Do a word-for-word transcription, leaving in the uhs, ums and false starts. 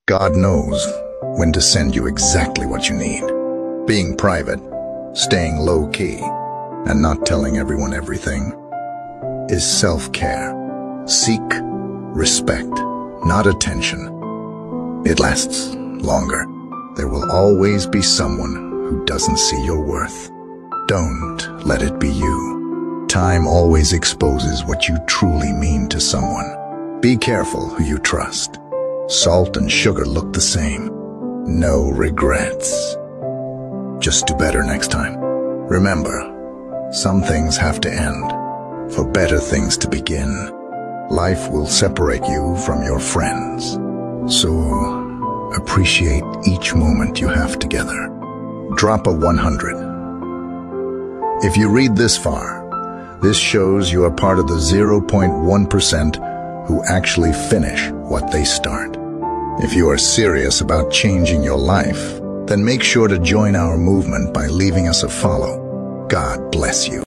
God knows when to send you exactly what you need. Being private, staying low-key, and not telling everyone everything is self-care. Seek respect, not attention. It lasts longer. There will always be someone who doesn't see your worth. Don't let it be you. Time always exposes what you truly mean to someone. Be careful who you trust. Salt and sugar look the same. No regrets. Just do better next time. Remember, some things have to end for better things to begin. Life will separate you from your friends. So, appreciate each moment you have together. Drop a one hundred. If you read this far, this shows you are part of the zero point one percent who actually finish what they start. If you are serious about changing your life, then make sure to join our movement by leaving us a follow. God bless you.